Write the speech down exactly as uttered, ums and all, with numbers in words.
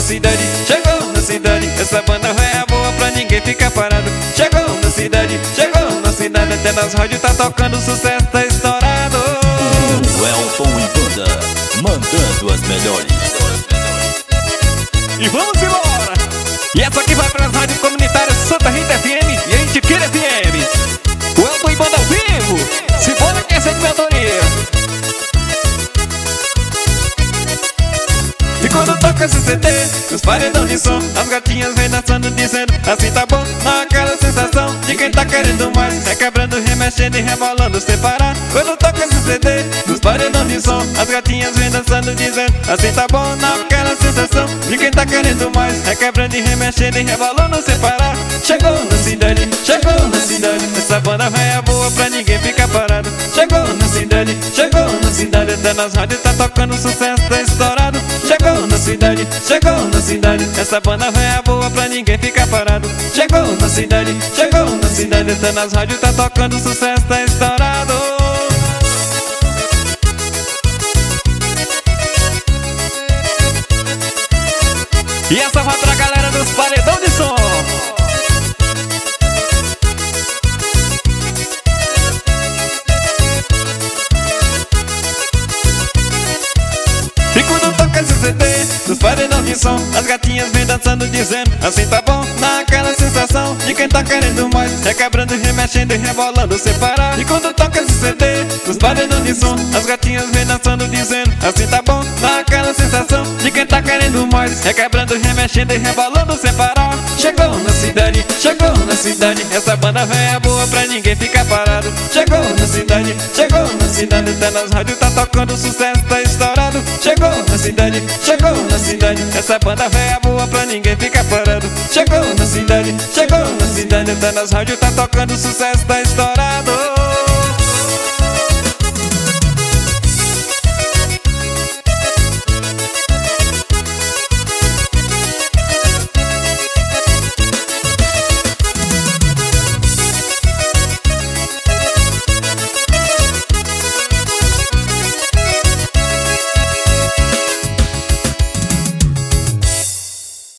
na cidade, chegou na cidade. Essa banda é boa pra ninguém ficar parado. Chegou na cidade, chegou na cidade. Até nas rádios tá tocando, sucesso tá estourado. O Elton e banda, mandando as melhores. E vamos embora! E essa aqui vai pras rádios comunitárias Santa Rita F M e Antiqueira F M. O Elton e banda ao vivo. Se bora que essa é de minha autoria. E quando toca esse C D, os paredão de som, as gatinhas vem dançando dizendo assim tá bom, não aquela sensação de quem tá querendo mais, requebrando, remexendo e rebolando sem parar. Quando toca esse C D, os paredão de som, as gatinhas vem dançando dizendo assim tá bom, não aquela sensação de quem tá querendo mais, requebrando e remexendo e rebolando sem parar. Chegou na cidade, chegou na cidade. Essa banda é boa pra ninguém ficar parado. Chegou na cidade, chegou na cidade. Até nas rádios tá tocando, sucesso tá estourado. Chegou na cidade, chegou na cidade. Essa banda é boa pra ninguém ficar parado. Chegou na cidade, chegou na cidade. Até nas rádios tá tocando, sucesso tá estourado. E essa vai pra galera dos paredão de som. E quando toca esse C D, dos paredão de som, as gatinhas vem dançando dizendo assim tá bom, naquela sensação de quem tá querendo mais, requebrando, remexendo e rebolando sem parar. E quando toca esse C D, dos paredão de som, as gatinhas vem dançando dizendo assim tá bom, naquela sensação de quem tá querendo mais, requebrando, remexendo e rebolando sem parar. Chegou na cidade, chegou na cidade. Essa banda é boa pra ninguém ficar parado. Chegou na cidade, chegou na cidade. Até nas rádios tá tocando, sucesso tá estourado. Chegou na cidade, chegou na cidade. Essa banda é boa pra ninguém ficar parado. Chegou na cidade, chegou na cidade. Até nas rádios tá tocando, sucesso tá estourado.